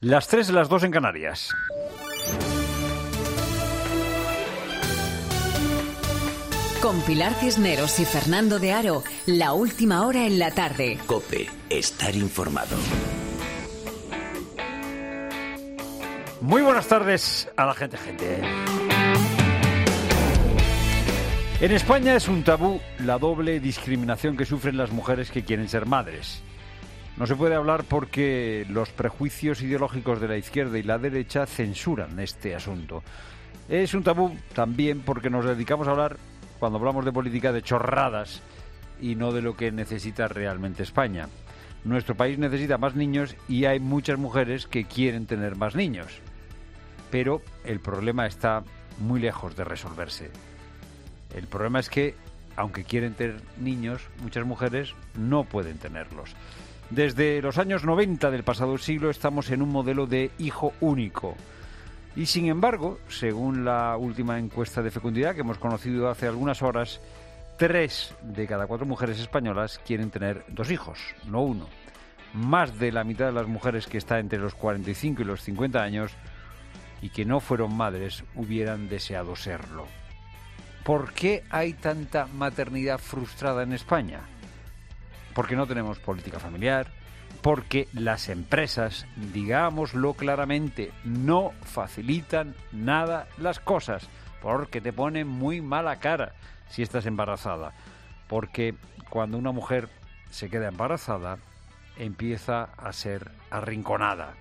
Las 3, las 2 en Canarias. Con Pilar Cisneros y Fernando de Aro, la última hora en la tarde. COPE, estar informado. Muy buenas tardes a la gente. En España es un tabú la doble discriminación que sufren las mujeres que quieren ser madres. No se puede hablar porque los prejuicios ideológicos de la izquierda y la derecha censuran este asunto. Es un tabú también porque nos dedicamos a hablar, cuando hablamos de política, de chorradas y no de lo que necesita realmente España. Nuestro país necesita más niños y hay muchas mujeres que quieren tener más niños. Pero el problema está muy lejos de resolverse. El problema es que, aunque quieren tener niños, muchas mujeres no pueden tenerlos. Desde los años 90 del pasado siglo estamos en un modelo de hijo único. Y sin embargo, según la última encuesta de fecundidad que hemos conocido hace algunas horas, 3 de cada 4 mujeres españolas quieren tener 2 hijos, no 1. Más de la mitad de las mujeres que está entre los 45 y los 50 años y que no fueron madres hubieran deseado serlo. ¿Por qué hay tanta maternidad frustrada en España? Porque no tenemos política familiar, porque las empresas, digámoslo claramente, no facilitan nada las cosas, porque te ponen muy mala cara si estás embarazada, porque cuando una mujer se queda embarazada, empieza a ser arrinconada.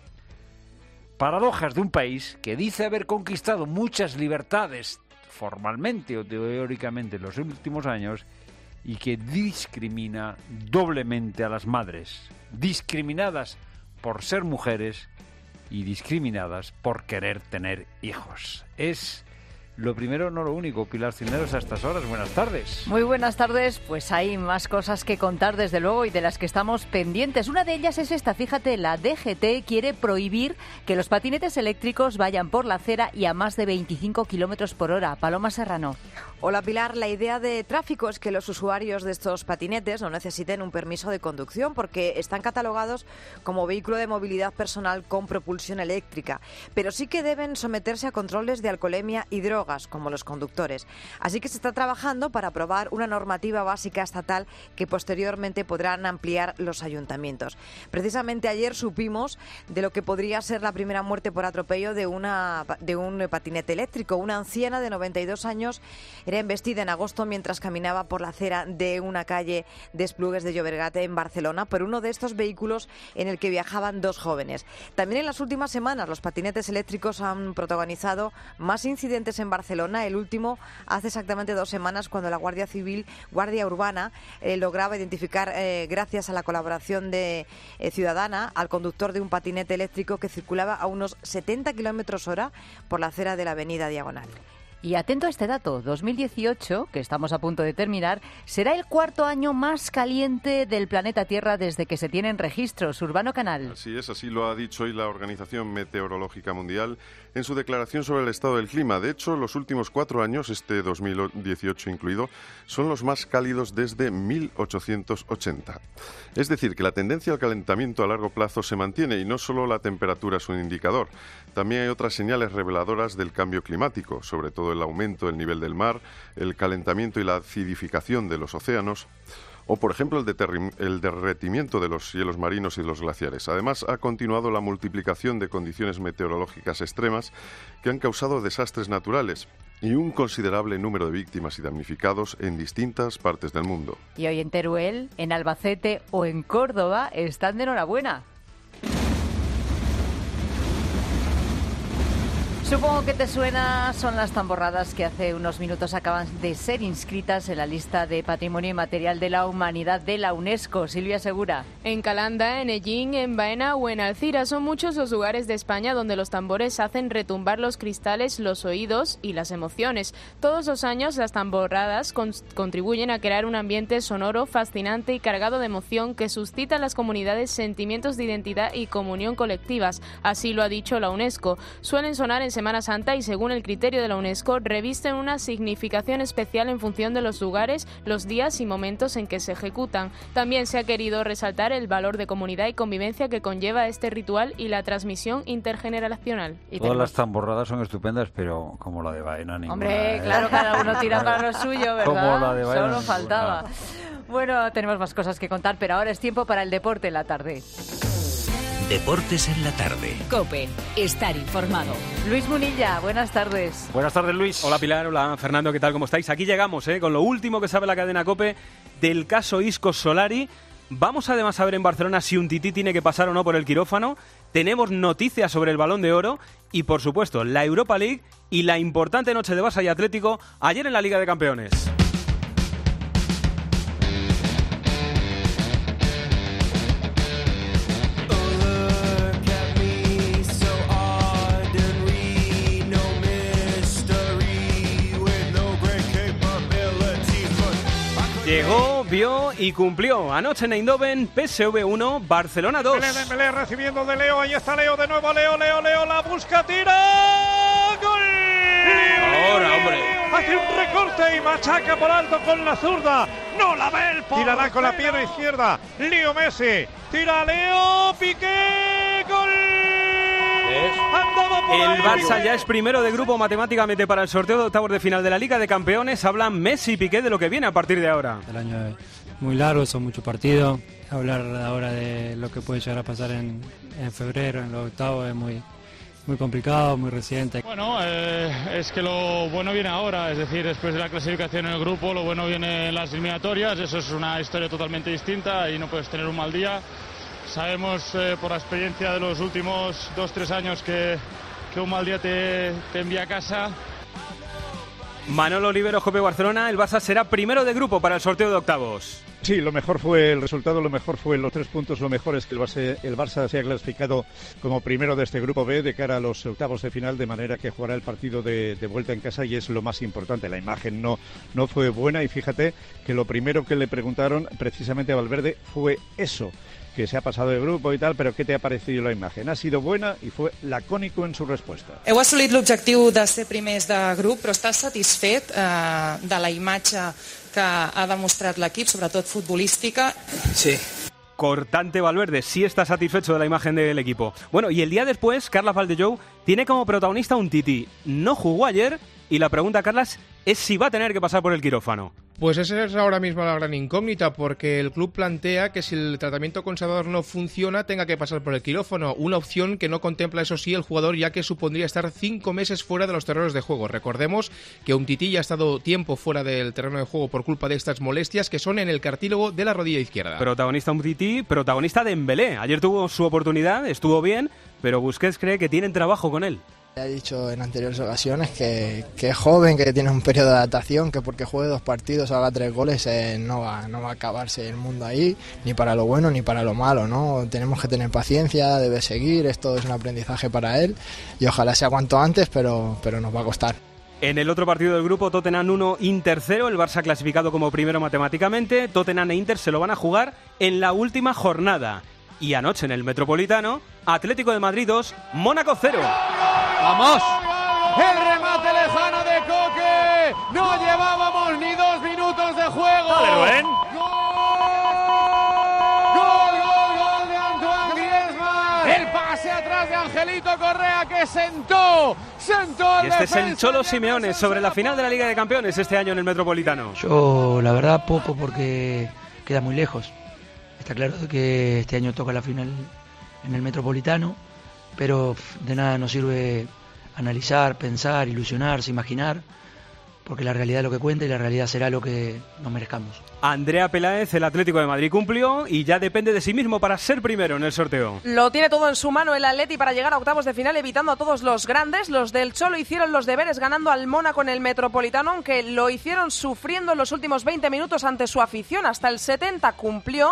Paradojas de un país que dice haber conquistado muchas libertades formalmente o teóricamente en los últimos años y que discrimina doblemente a las madres, discriminadas por ser mujeres y discriminadas por querer tener hijos. Es lo primero, no lo único. Pilar Cisneros, a estas horas, buenas tardes. Muy buenas tardes, pues hay más cosas que contar desde luego y de las que estamos pendientes. Una de ellas es esta, fíjate, la DGT quiere prohibir que los patinetes eléctricos vayan por la acera y a más de 25 kilómetros por hora. Paloma Serrano. Hola Pilar, la idea de tráfico es que los usuarios de estos patinetes no necesiten un permiso de conducción porque están catalogados como vehículo de movilidad personal con propulsión eléctrica, pero sí que deben someterse a controles de alcoholemia y drogas, como los conductores. Así que se está trabajando para aprobar una normativa básica estatal que posteriormente podrán ampliar los ayuntamientos. Precisamente ayer supimos de lo que podría ser la primera muerte por atropello de un patinete eléctrico. Una anciana de 92 años era embestida en agosto mientras caminaba por la acera de una calle de Esplugues de Llobregat en Barcelona por uno de estos vehículos en el que viajaban 2 jóvenes. También en las últimas semanas los patinetes eléctricos han protagonizado más incidentes en Barcelona. El último hace exactamente 2 semanas cuando la Guardia Urbana, lograba identificar, gracias a la colaboración de ciudadana, al conductor de un patinete eléctrico que circulaba a unos 70 kilómetros hora por la acera de la avenida Diagonal. Y atento a este dato, 2018, que estamos a punto de terminar, será el 4º año más caliente del planeta Tierra desde que se tienen registros. Urbano Canal. Así es, así lo ha dicho hoy la Organización Meteorológica Mundial en su declaración sobre el estado del clima. De hecho, los últimos 4 años, este 2018 incluido, son los más cálidos desde 1880. Es decir, que la tendencia al calentamiento a largo plazo se mantiene y no solo la temperatura es un indicador. También hay otras señales reveladoras del cambio climático, sobre todo el aumento del nivel del mar, el calentamiento y la acidificación de los océanos, o por ejemplo el derretimiento de los hielos marinos y de los glaciares. Además, ha continuado la multiplicación de condiciones meteorológicas extremas que han causado desastres naturales y un considerable número de víctimas y damnificados en distintas partes del mundo. Y hoy en Teruel, en Albacete o en Córdoba están de enhorabuena. Supongo que te suena, son las tamborradas que hace unos minutos acaban de ser inscritas en la lista de Patrimonio Inmaterial de la Humanidad de la UNESCO. Silvia Segura. En Calanda, en Ellín, en Baena o en Alcira son muchos los lugares de España donde los tambores hacen retumbar los cristales, los oídos y las emociones. Todos los años las tamborradas contribuyen a crear un ambiente sonoro, fascinante y cargado de emoción que suscita en las comunidades sentimientos de identidad y comunión colectivas. Así lo ha dicho la UNESCO. Suelen sonar en Semana Santa y, según el criterio de la UNESCO, revisten una significación especial en función de los lugares, los días y momentos en que se ejecutan. También se ha querido resaltar el valor de comunidad y convivencia que conlleva este ritual y la transmisión intergeneracional. Todas las tamborradas son estupendas, pero como la de Baena, ninguna. Hombre, claro, cada uno tira para lo suyo, ¿verdad? Como la de Baena, Solo faltaba. Bueno, tenemos más cosas que contar, pero ahora es tiempo para el deporte en la tarde. Deportes en la tarde. COPE. Estar informado. Luis Munilla, buenas tardes. Buenas tardes, Luis. Hola Pilar, hola Fernando, ¿qué tal? ¿Cómo estáis? Aquí llegamos con lo último que sabe la cadena COPE del caso Isco Solari. Vamos además a ver en Barcelona si Umtiti tiene que pasar o no por el quirófano. Tenemos noticias sobre el Balón de Oro y, por supuesto, la Europa League y la importante noche de Barça y Atlético ayer en la Liga de Campeones. Llegó, vio y cumplió. Anoche en Eindhoven, PSV 1, Barcelona 2. Dembélé recibiendo de Leo, ahí está Leo de nuevo, Leo, la busca, tira, ¡gol! Ahora, hombre. Hace un recorte y machaca por alto con la zurda, no la ve el portero. Tirará con la pierna izquierda, Leo Messi, tira Leo, Piqué, ¡gol! El Barça ya es primero de grupo matemáticamente para el sorteo de octavos de final de la Liga de Campeones. Hablan Messi y Piqué de lo que viene a partir de ahora. El año es muy largo, son muchos partidos. Hablar ahora de lo que puede llegar a pasar en febrero, en los octavos, es muy complicado, muy reciente. Bueno, es que lo bueno viene ahora, es decir, después de la clasificación en el grupo, lo bueno viene en las eliminatorias. Eso es una historia totalmente distinta y no puedes tener un mal día. Sabemos por la experiencia de los últimos 2-3 años que un mal día te envía a casa. Manolo Olivero, COPE Barcelona, el Barça será primero de grupo para el sorteo de octavos. Sí, lo mejor fue el resultado, lo mejor fue los 3 puntos, lo mejor es que el Barça se ha clasificado como primero de este grupo B de cara a los octavos de final, de manera que jugará el partido de vuelta en casa y es lo más importante. La imagen no fue buena y fíjate que lo primero que le preguntaron precisamente a Valverde fue eso, que se ha pasado de grupo y tal, pero ¿qué te ha parecido la imagen? Ha sido buena y fue lacónico en su respuesta. Heu assolit l'objectiu de ser primers de grup, però estàs satisfet de la imatge que ha demostrat l'equip, sobretot futbolística? Sí. Cortante Valverde, sí está satisfecho de la imagen del equipo. Bueno, y el día después, Carles Valdellou tiene como protagonista un Titi. No jugó ayer y la pregunta, Carles, es si va a tener que pasar por el quirófano. Pues esa es ahora mismo la gran incógnita, porque el club plantea que si el tratamiento conservador no funciona, tenga que pasar por el quirófano, una opción que no contempla, eso sí, el jugador, ya que supondría estar 5 meses fuera de los terrenos de juego. Recordemos que Umtiti ya ha estado tiempo fuera del terreno de juego por culpa de estas molestias que son en el cartílago de la rodilla izquierda. Protagonista Umtiti, protagonista Dembélé. Ayer tuvo su oportunidad, estuvo bien, pero Busquets cree que tienen trabajo con él. Ya he dicho en anteriores ocasiones que es joven, que tiene un periodo de adaptación, que porque juegue 2 partidos, haga 3 goles, no va a acabarse el mundo ahí, ni para lo bueno ni para lo malo, ¿no? Tenemos que tener paciencia, debe seguir, esto es un aprendizaje para él y ojalá sea cuanto antes, pero nos va a costar. En el otro partido del grupo, Tottenham 1, Inter 0, el Barça clasificado como primero matemáticamente. Tottenham e Inter se lo van a jugar en la última jornada. Y anoche en el Metropolitano, Atlético de Madrid 2, Mónaco 0. ¡Vamos! El remate lejano de Coque. No llevábamos ni 2 minutos de juego. ¡Dale, Rubén! ¡Gol de Antoine Griezmann! El pase atrás de Angelito Correa que sentó al y este es el Cholo Simeone sobre la final de la Liga de Campeones este año en el Metropolitano. Yo, la verdad, poco, porque queda muy lejos. Está claro que este año toca la final en el Metropolitano, pero de nada nos sirve analizar, pensar, ilusionarse, imaginar, porque la realidad es lo que cuenta y la realidad será lo que nos merezcamos. Andrea Peláez, el Atlético de Madrid cumplió y ya depende de sí mismo para ser primero en el sorteo. Lo tiene todo en su mano el Atleti para llegar a octavos de final, evitando a todos los grandes. Los del Cholo hicieron los deberes ganando al Mónaco en el Metropolitano, aunque lo hicieron sufriendo en los últimos 20 minutos ante su afición. Hasta el 70 cumplió,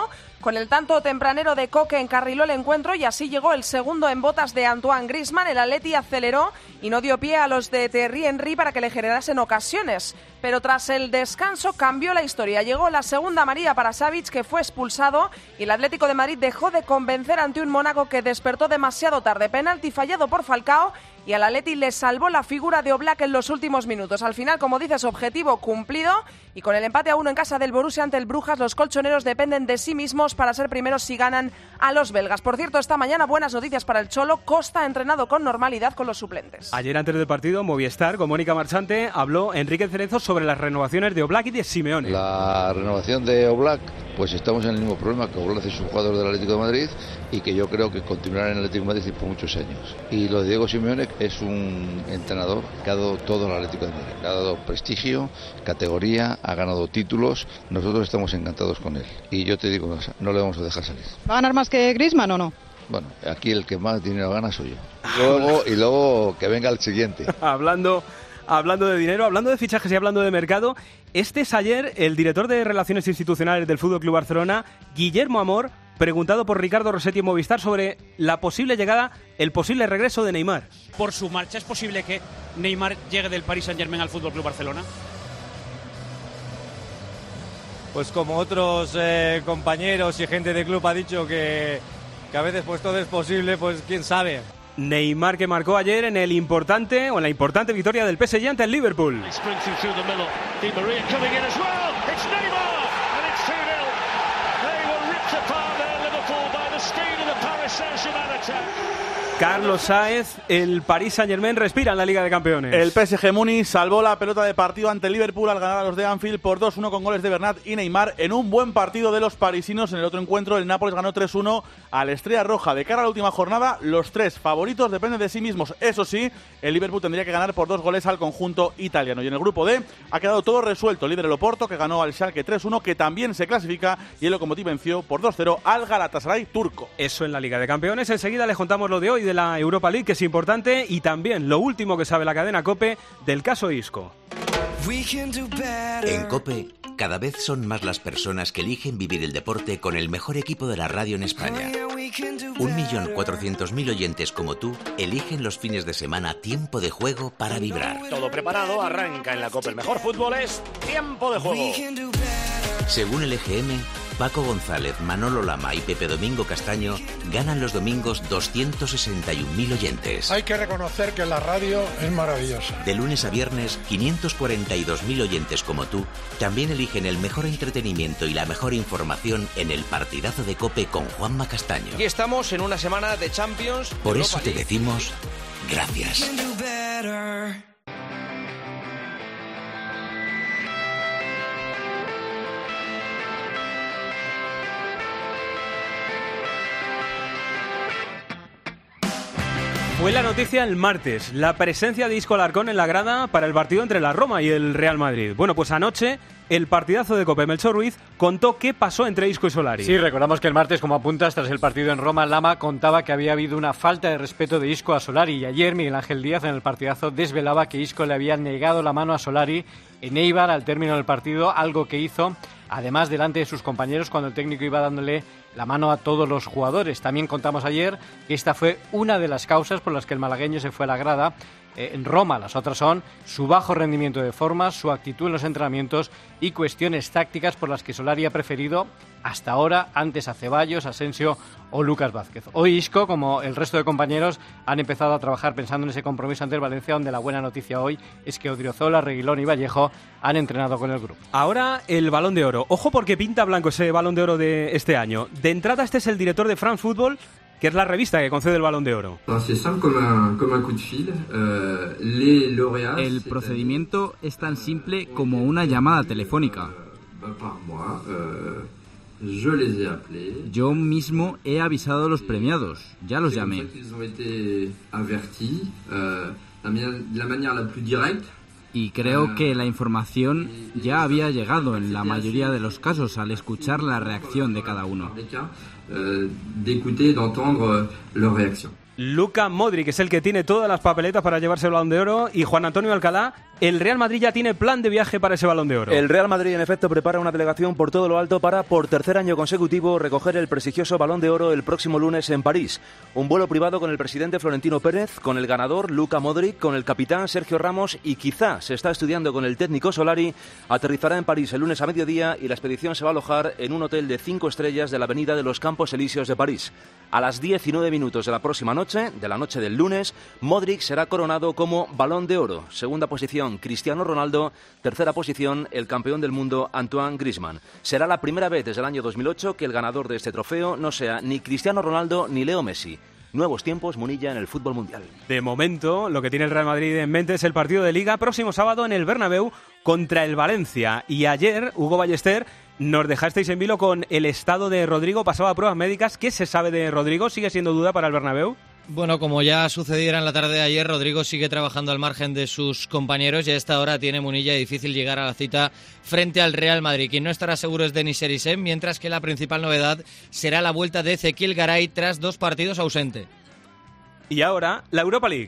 Con el tanto tempranero de Koke encarriló el encuentro y así llegó el segundo en botas de Antoine Griezmann. El Atleti aceleró y no dio pie a los de Thierry Henry para que le generasen ocasiones. Pero tras el descanso cambió la historia. Llegó la segunda amarilla para Savic, que fue expulsado, y el Atlético de Madrid dejó de convencer ante un Mónaco que despertó demasiado tarde. Penalti fallado por Falcao y al Atleti le salvó la figura de Oblak en los últimos minutos. Al final, como dices, objetivo cumplido, y con el empate a 1 en casa del Borussia ante el Brujas, los colchoneros dependen de sí mismos para ser primeros si ganan a los belgas. Por cierto, esta mañana buenas noticias para el Cholo. Costa ha entrenado con normalidad con los suplentes. Ayer antes del partido, Movistar, con Mónica Marchante, habló Enrique Cerezo sobre las renovaciones de Oblak y de Simeone. La renovación de Oblak, pues estamos en el mismo problema, que Oblak es un jugador del Atlético de Madrid y que yo creo que continuará en el Atlético de Madrid por muchos años. Y lo de Diego Simeone es un entrenador que ha dado todo al Atlético de Madrid, le ha dado prestigio, categoría, ha ganado títulos. Nosotros estamos encantados con él y yo te digo una cosa, no le vamos a dejar salir. ¿Va a ganar más que Griezmann o no? Bueno, aquí el que más dinero gana soy yo. Y luego que venga el siguiente. Hablando de dinero, hablando de fichajes y hablando de mercado, este es ayer el director de Relaciones Institucionales del FC Barcelona, Guillermo Amor, preguntado por Ricardo Rossetti en Movistar sobre la posible llegada, el posible regreso de Neymar. Por su marcha, ¿es posible que Neymar llegue del Paris Saint-Germain al FC Barcelona? Pues como otros compañeros y gente del club ha dicho que a veces pues todo es posible, pues quién sabe. Neymar, que marcó ayer en la importante victoria del PSG ante el Liverpool. Carlos Sáez, el Paris Saint-Germain respira en la Liga de Campeones. El PSG Muni salvó la pelota de partido ante el Liverpool al ganar a los de Anfield por 2-1 con goles de Bernat y Neymar en un buen partido de los parisinos. En el otro encuentro, el Nápoles ganó 3-1 a la Estrella Roja. De cara a la última jornada, los tres favoritos dependen de sí mismos. Eso sí, el Liverpool tendría que ganar por 2 goles al conjunto italiano. Y en el grupo D ha quedado todo resuelto. Líder el Oporto, que ganó al Schalke 3-1, que también se clasifica, y el Lokomotiv venció por 2-0 al Galatasaray turco. Eso en la Liga de Campeones. Enseguida les contamos lo de hoy de la Europa League, que es importante, y también lo último que sabe la cadena COPE del caso Isco. En COPE, cada vez son más las personas que eligen vivir el deporte con el mejor equipo de la radio en España. 1.400.000 oyentes como tú eligen los fines de semana Tiempo de Juego para vibrar. Todo preparado, arranca en la COPE. El mejor fútbol es Tiempo de Juego. Según el EGM, Paco González, Manolo Lama y Pepe Domingo Castaño ganan los domingos 261.000 oyentes. Hay que reconocer que la radio es maravillosa. De lunes a viernes, 542.000 oyentes como tú también eligen el mejor entretenimiento y la mejor información en el partidazo de COPE con Juanma Castaño. Aquí estamos en una semana de Champions. Por eso te decimos gracias. Fue la noticia el martes, la presencia de Isco Alarcón en la grada para el partido entre la Roma y el Real Madrid. Bueno, pues anoche el partidazo de COPE, Melchor Ruiz, contó qué pasó entre Isco y Solari. Sí, recordamos que el martes, como apuntas, tras el partido en Roma, Lama contaba que había habido una falta de respeto de Isco a Solari, y ayer Miguel Ángel Díaz en el partidazo desvelaba que Isco le había negado la mano a Solari en Eibar al término del partido, algo que hizo además delante de sus compañeros cuando el técnico iba dándole la mano a todos los jugadores. También contamos ayer que esta fue una de las causas por las que el malagueño se fue a la grada en Roma. Las otras son su bajo rendimiento de formas, su actitud en los entrenamientos y cuestiones tácticas por las que Solari ha preferido hasta ahora antes a Ceballos, Asensio o Lucas Vázquez. Hoy Isco, como el resto de compañeros, han empezado a trabajar pensando en ese compromiso ante el Valencia, donde la buena noticia hoy es que Odriozola, Reguilón y Vallejo han entrenado con el grupo. Ahora el Balón de Oro. Ojo, porque pinta blanco ese Balón de Oro de este año. De entrada, este es el director de France Football, que es la revista que concede el Balón de Oro. El procedimiento es tan simple como una llamada telefónica. Yo mismo he avisado a los premiados, ya los llamé. Y creo que la información ya había llegado en la mayoría de los casos al escuchar la reacción de cada uno. Luka Modric es el que tiene todas las papeletas para llevarse el Balón de Oro. Y Juan Antonio Alcalá, el Real Madrid ya tiene plan de viaje para ese Balón de Oro. El Real Madrid, en efecto, prepara una delegación por todo lo alto para, por tercer año consecutivo, recoger el prestigioso Balón de Oro el próximo lunes en París. Un vuelo privado con el presidente Florentino Pérez, con el ganador Luka Modric, con el capitán Sergio Ramos y quizá se está estudiando con el técnico Solari. Aterrizará en París el lunes a mediodía y la expedición se va a alojar en un hotel de 5 estrellas de la avenida de los Campos Elíseos de París. A las 19 minutos de la próxima noche, de la noche del lunes, Modric será coronado como Balón de Oro. Segunda posición, Cristiano Ronaldo. Tercera posición, el campeón del mundo, Antoine Griezmann. Será la primera vez desde el año 2008 que el ganador de este trofeo no sea ni Cristiano Ronaldo ni Leo Messi. Nuevos tiempos, Munilla, en el fútbol mundial. De momento, lo que tiene el Real Madrid en mente es el partido de Liga próximo sábado en el Bernabéu contra el Valencia. Y ayer, Hugo Ballester, nos dejasteis en vilo con el estado de Rodrigo. Pasaba pruebas médicas. ¿Qué se sabe de Rodrigo? ¿Sigue siendo duda para el Bernabéu? Bueno, como ya sucediera en la tarde de ayer, Rodrigo sigue trabajando al margen de sus compañeros y a esta hora tiene, Munilla, difícil llegar a la cita frente al Real Madrid. Quien no estará seguro es Denis Erisem, mientras que la principal novedad será la vuelta de Ezequiel Garay tras 2 partidos ausente. Y ahora, la Europa League.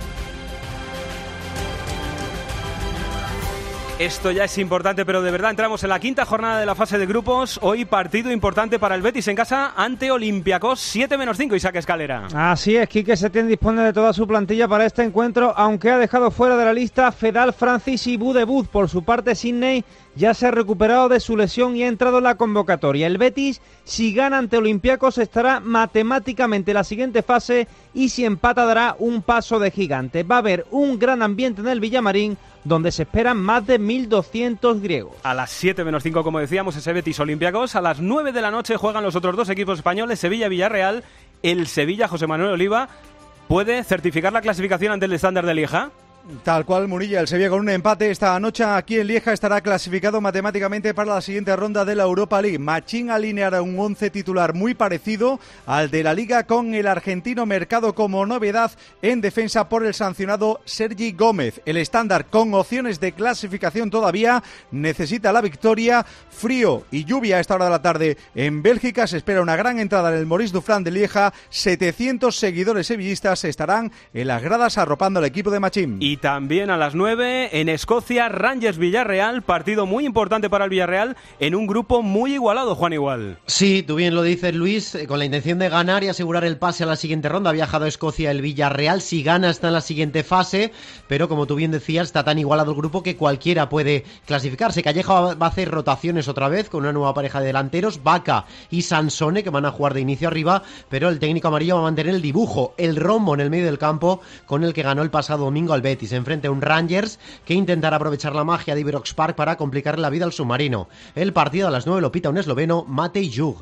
Esto ya es importante, pero de verdad entramos en la quinta jornada de la fase de grupos. Hoy partido importante para el Betis en casa ante Olympiacos, 7-5, Isaac Escalera. Así es, Quique Setién dispone de toda su plantilla para este encuentro, aunque ha dejado fuera de la lista Fedal, Francis y Budebuz. Por su parte, Sidney ya se ha recuperado de su lesión y ha entrado en la convocatoria. El Betis, si gana ante Olympiacos, estará matemáticamente en la siguiente fase y si empata dará un paso de gigante. Va a haber un gran ambiente en el Villamarín, donde se esperan más de 1.200 griegos. A las 7-5, como decíamos, ese Betis Olympiacos. A las 9 de la noche juegan los otros 2 equipos españoles, Sevilla-Villarreal. El Sevilla, José Manuel Oliva, ¿puede certificar la clasificación ante el Standard de Lieja? Tal cual, Munilla, el Sevilla con un empate esta noche aquí en Lieja estará clasificado matemáticamente para la siguiente ronda de la Europa League. Machín alineará un 11 titular muy parecido al de la Liga, con el argentino Mercado como novedad en defensa por el sancionado Sergi Gómez. El Standard, con opciones de clasificación todavía, necesita la victoria. Frío y lluvia a esta hora de la tarde en Bélgica. Se espera una gran entrada en el Maurice Dufran de Lieja. 700 seguidores sevillistas estarán en las gradas arropando al equipo de Machín. Y también a las 9 en Escocia, Rangers-Villarreal, partido muy importante para el Villarreal en un grupo muy igualado, Juan Igual. Sí, tú bien lo dices, Luis, con la intención de ganar y asegurar el pase a la siguiente ronda. Ha viajado a Escocia el Villarreal, si gana está en la siguiente fase, pero como tú bien decías, está tan igualado el grupo que cualquiera puede clasificarse. Calleja va a hacer rotaciones otra vez con una nueva pareja de delanteros, Vaca y Sansone, que van a jugar de inicio arriba, pero el técnico amarillo va a mantener el dibujo, el rombo en el medio del campo con el que ganó el pasado domingo al Betis. Se enfrenta a un Rangers que intentará aprovechar la magia de Ibrox Park para complicarle la vida al submarino. El partido a las 9 lo pita un esloveno, Matej Jug.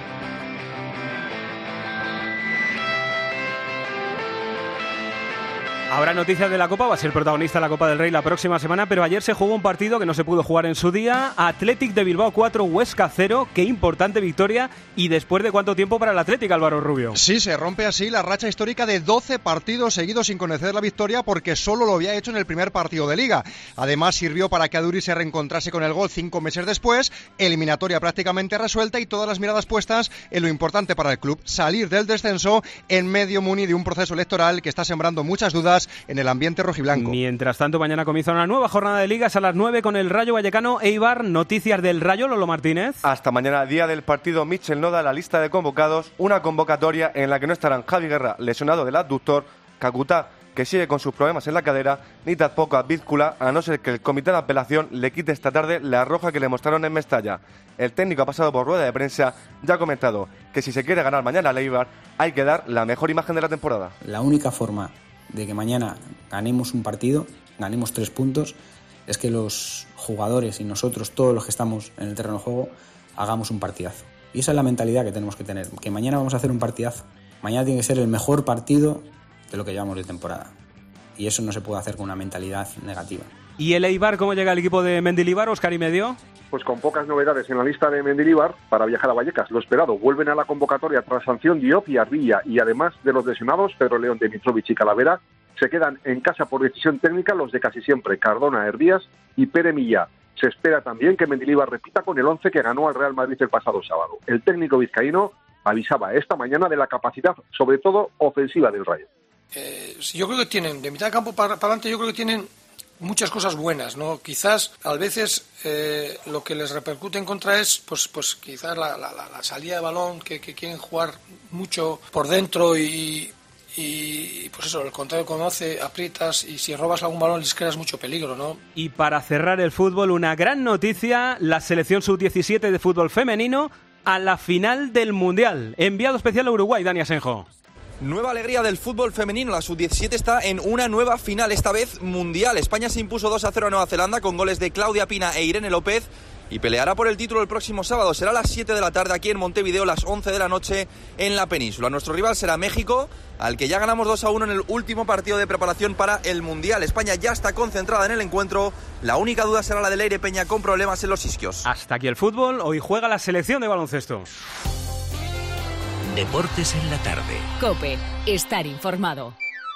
Habrá noticias de la Copa, va a ser protagonista de la Copa del Rey la próxima semana, pero ayer se jugó un partido que no se pudo jugar en su día. Athletic de Bilbao 4, Huesca 0, qué importante victoria. ¿Y después de cuánto tiempo para el Athletic, Álvaro Rubio? Sí, se rompe así la racha histórica de 12 partidos seguidos sin conocer la victoria, porque solo lo había hecho en el primer partido de Liga. Además sirvió para que Aduri se reencontrase con el gol 5 meses después, eliminatoria prácticamente resuelta y todas las miradas puestas en lo importante para el club, salir del descenso en medio muni de un proceso electoral que está sembrando muchas dudas en el ambiente rojiblanco. Mientras tanto, mañana comienza una nueva jornada de ligas a las 9 con el Rayo Vallecano Eibar. Noticias del Rayo, Lolo Martínez. Hasta mañana, día del partido. Michel no da la lista de convocados, una convocatoria en la que no estarán Javi Guerra, lesionado del abductor, Kakuta, que sigue con sus problemas en la cadera, ni tampoco a Vízcula, a no ser que el comité de apelación le quite esta tarde la roja que le mostraron en Mestalla. El técnico ha pasado por rueda de prensa, ya ha comentado que si se quiere ganar mañana al Eibar, hay que dar la mejor imagen de la temporada. La única forma de que mañana ganemos un partido, ganemos 3 puntos, es que los jugadores y nosotros, todos los que estamos en el terreno de juego, hagamos un partidazo. Y esa es la mentalidad que tenemos que tener, que mañana vamos a hacer un partidazo. Mañana tiene que ser el mejor partido de lo que llevamos de temporada. Y eso no se puede hacer con una mentalidad negativa. ¿Y el Eibar cómo llega el equipo de Mendilibar, Óscar y Medio? Pues con pocas novedades en la lista de Mendilibar para viajar a Vallecas. Lo esperado, vuelven a la convocatoria tras sanción Diop y Arbilla, y además de los lesionados, Pedro León, Dimitrovic y Calavera, se quedan en casa por decisión técnica los de casi siempre, Cardona, Hervías y Pere Millá. Se espera también que Mendilibar repita con el 11 que ganó al Real Madrid el pasado sábado. El técnico vizcaíno avisaba esta mañana de la capacidad, sobre todo ofensiva del Rayo. Yo creo que tienen, de mitad de campo para adelante, yo creo que tienen muchas cosas buenas, ¿no? Quizás a veces lo que les repercute en contra es pues quizás la salida de balón, que quieren jugar mucho por dentro y pues eso, el contrario conoce, aprietas y si robas algún balón les creas mucho peligro, ¿no? Y para cerrar el fútbol, una gran noticia, la selección sub-17 de fútbol femenino a la final del Mundial. Enviado especial a Uruguay, Dani Asenjo. Nueva alegría del fútbol femenino. La sub-17 está en una nueva final, esta vez mundial. España se impuso 2-0 a Nueva Zelanda con goles de Claudia Pina e Irene López y peleará por el título el próximo sábado. Será a las 7 de la tarde aquí en Montevideo, las 11 de la noche en la península. Nuestro rival será México, al que ya ganamos 2-1 en el último partido de preparación para el Mundial. España ya está concentrada en el encuentro. La única duda será la de Leire Peña con problemas en los isquios. Hasta aquí el fútbol. Hoy juega la selección de baloncesto. Deportes en la tarde. COPE. Estar informado.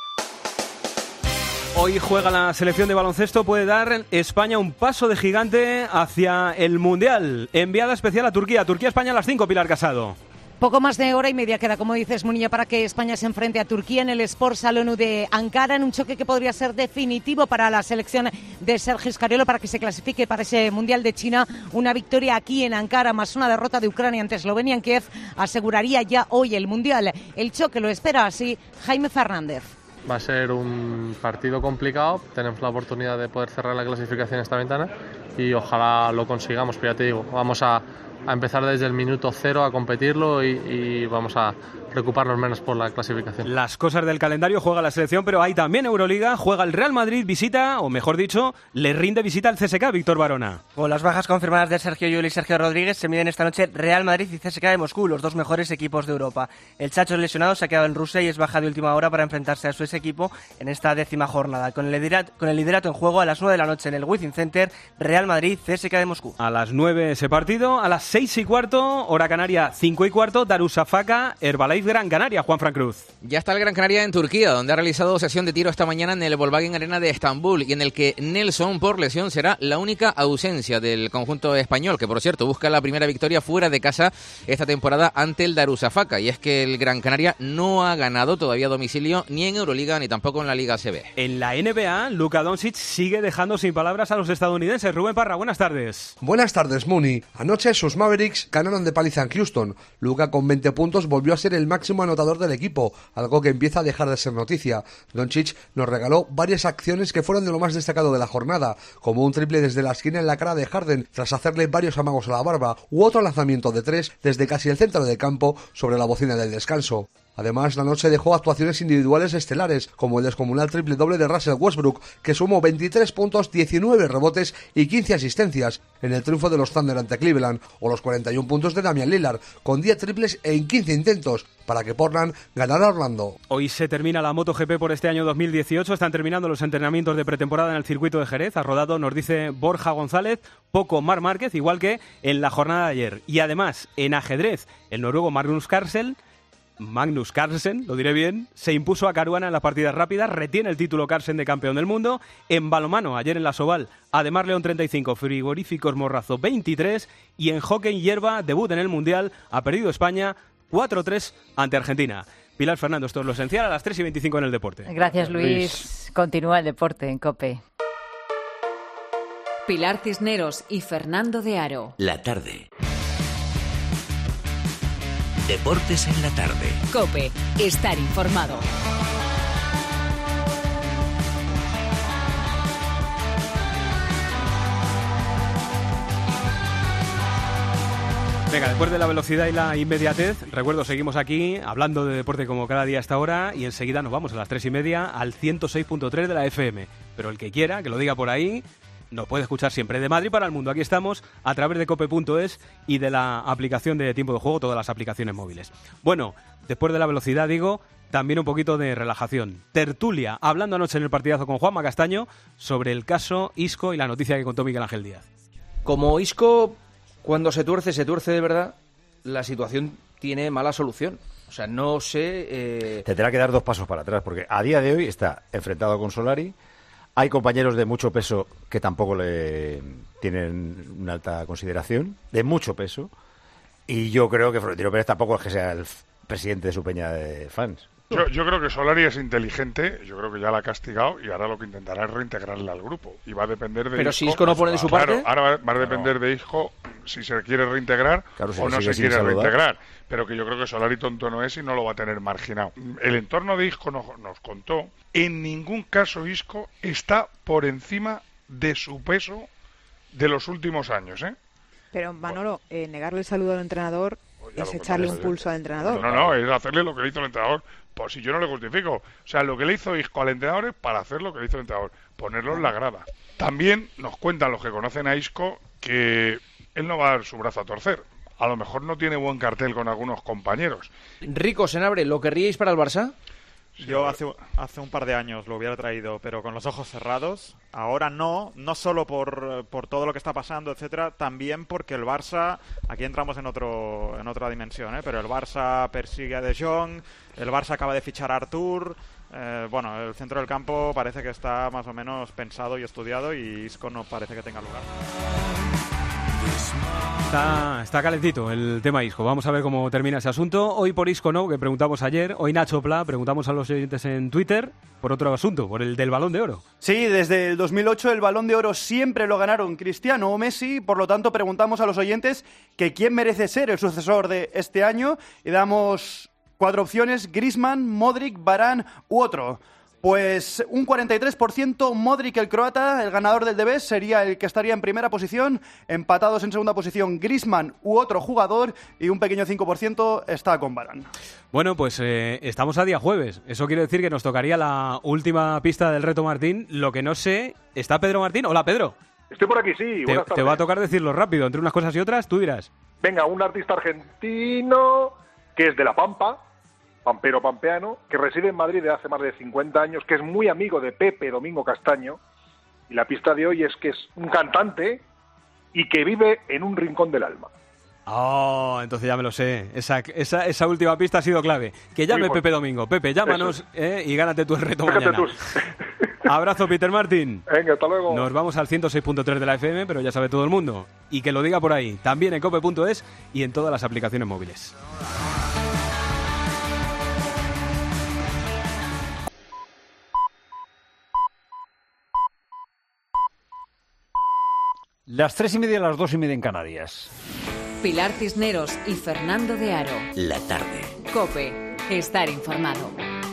Hoy juega la selección de baloncesto, puede dar España un paso de gigante hacia el Mundial. Enviada especial a Turquía. Turquía-España a las 5, Pilar Casado. Poco más de hora y media queda, como dices, Munilla, para que España se enfrente a Turquía en el Sport Salonu de Ankara, en un choque que podría ser definitivo para la selección de Sergio Scariolo para que se clasifique para ese Mundial de China. Una victoria aquí en Ankara más una derrota de Ucrania ante Eslovenia en Kiev aseguraría ya hoy el Mundial. El choque lo espera así Jaime Fernández. Va a ser un partido complicado, tenemos la oportunidad de poder cerrar la clasificación esta ventana y ojalá lo consigamos, pero ya te digo, vamos a empezar desde el minuto 0 a competirlo y vamos a preocuparnos menos por la clasificación. Las cosas del calendario, juega la selección, pero hay también Euroliga, juega el Real Madrid, visita, o mejor dicho, le rinde visita al CSKA, Víctor Barona. Con las bajas confirmadas de Sergio Llull y Sergio Rodríguez, se miden esta noche Real Madrid y CSKA de Moscú, los dos mejores equipos de Europa. El Chacho lesionado se ha quedado en Rusia y es baja de última hora para enfrentarse a su ex equipo en esta 10ª jornada. Con el liderato en juego a las 9 de la noche en el Wizzing Center, Real Madrid, CSKA de Moscú. A las 9 ese partido, a las 6:15, hora canaria 5:15, Darüşşafaka, Herbalife Gran Canaria, Juanfran Cruz. Ya está el Gran Canaria en Turquía, donde ha realizado sesión de tiro esta mañana en el Volkswagen Arena de Estambul y en el que Nelson, por lesión, será la única ausencia del conjunto español, que por cierto busca la primera victoria fuera de casa esta temporada ante el Darüşşafaka. Y es que el Gran Canaria no ha ganado todavía a domicilio ni en Euroliga ni tampoco en la Liga ACB. En la NBA, Luka Doncic sigue dejando sin palabras a los estadounidenses. Rubén Parra, buenas tardes. Buenas tardes, Muni. Anoche sus Mavericks ganaron de paliza en Houston. Luka con 20 puntos volvió a ser el máximo anotador del equipo, algo que empieza a dejar de ser noticia. Doncic nos regaló varias acciones que fueron de lo más destacado de la jornada, como un triple desde la esquina en la cara de Harden tras hacerle varios amagos a la barba, u otro lanzamiento de 3 desde casi el centro del campo sobre la bocina del descanso. Además, la noche dejó actuaciones individuales estelares, como el descomunal triple doble de Russell Westbrook, que sumó 23 puntos, 19 rebotes y 15 asistencias en el triunfo de los Thunder ante Cleveland, o los 41 puntos de Damian Lillard, con 10 triples en 15 intentos, para que Portland ganara a Orlando. Hoy se termina la MotoGP por este año 2018, están terminando los entrenamientos de pretemporada en el circuito de Jerez, ha rodado, nos dice Borja González, poco Marc Márquez, igual que en la jornada de ayer. Y además, en ajedrez, el noruego Magnus Carlsen, lo diré bien, se impuso a Caruana en las partidas rápidas, retiene el título Carlsen de campeón del mundo. En balonmano, ayer en la Soval, Ademar León 35, Frigoríficos Morrazo 23, y en hockey hierba, debut en el Mundial, ha perdido España 4-3 ante Argentina. Pilar Fernando, esto es lo esencial a las 3:25 en el deporte. Gracias, Luis. Continúa el deporte en COPE. Pilar Cisneros y Fernando de Aro. La tarde. Deportes en la tarde. COPE. Estar informado. Venga, después de la velocidad y la inmediatez, recuerdo, seguimos aquí hablando de deporte como cada día a esta hora y enseguida nos vamos a las 3:30 al 106.3 de la FM. Pero el que quiera, que lo diga por ahí, nos puede escuchar siempre de Madrid para el mundo. Aquí estamos a través de cope.es y de la aplicación de Tiempo de Juego, todas las aplicaciones móviles. Bueno, después de la velocidad, digo, también un poquito de relajación. Tertulia, hablando anoche en el partidazo con Juanma Castaño sobre el caso Isco y la noticia que contó Miguel Ángel Díaz. Como Isco, cuando se tuerce de verdad, la situación tiene mala solución. O sea, no sé... Tendrá que dar 2 pasos para atrás, porque a día de hoy está enfrentado con Solari. Hay compañeros de mucho peso que tampoco le tienen una alta consideración, de mucho peso. Y yo creo que Florentino Pérez tampoco es que sea el presidente de su peña de fans. Yo creo que Solari es inteligente, yo creo que ya la ha castigado y ahora lo que intentará es reintegrarle al grupo. Y va a depender de Pero Isco. si Isco no pone de su parte... Claro, ahora va a depender de Isco si se quiere reintegrar o no se quiere reintegrar. Pero que yo creo que Solari tonto no es y no lo va a tener marginado. El entorno de Isco nos contó, en ningún caso Isco está por encima de su peso de los últimos años, ¿eh? Pero Manolo, negarle el saludo al entrenador es echarle un pulso al entrenador. No, es hacerle lo que le hizo el entrenador. Pues si yo no le justifico. O sea, lo que le hizo Isco al entrenador es para hacer lo que le hizo el entrenador, ponerlo en la grada. También nos cuentan los que conocen a Isco que él no va a dar su brazo a torcer. A lo mejor no tiene buen cartel con algunos compañeros. Rico, Senabre, ¿lo querríais para el Barça? Yo hace un par de años lo hubiera traído, pero con los ojos cerrados. Ahora no solo por todo lo que está pasando, etcétera, también porque el Barça, aquí entramos en otra dimensión, pero el Barça persigue a De Jong, el Barça acaba de fichar a Artur. El centro del campo parece que está más o menos pensado y estudiado, y Isco no parece que tenga lugar. Está calentito el tema Isco. Vamos a ver cómo termina ese asunto. Hoy por Isco no, que preguntamos ayer. Hoy Nacho Pla, preguntamos a los oyentes en Twitter por otro asunto, por el del Balón de Oro. Sí, desde el 2008 el Balón de Oro siempre lo ganaron Cristiano o Messi. Por lo tanto, preguntamos a los oyentes que quién merece ser el sucesor de este año. Y damos 4 opciones: Griezmann, Modric, Varane u otro. Pues un 43% Modric, el croata, el ganador del DB, sería el que estaría en primera posición. Empatados en segunda posición Griezmann u otro jugador, y un pequeño 5% está con Varane. Bueno, pues estamos a día jueves. Eso quiere decir que nos tocaría la última pista del reto Martín. Lo que no sé, ¿está Pedro Martín? Hola, Pedro. Estoy por aquí, sí. Buenas tardes. Te va a tocar decirlo rápido, entre unas cosas y otras, tú dirás. Venga, un artista argentino que es de La Pampa, pampero pampeano, que reside en Madrid desde hace más de 50 años, que es muy amigo de Pepe Domingo Castaño, y la pista de hoy es que es un cantante y que vive en un rincón del alma. Oh, entonces ya me lo sé. Esa última pista ha sido clave. Que llame Pepe Domingo. Pepe, llámanos y gánate tú el reto mañana. Abrazo, Peter Martin. Venga, hasta luego. Nos vamos al 106.3 de la FM, pero ya sabe todo el mundo. Y que lo diga por ahí. También en cope.es y en todas las aplicaciones móviles. Las 3:30, las 2:30 en Canarias. Pilar Cisneros y Fernando de Aro. La tarde. COPE. Estar informado.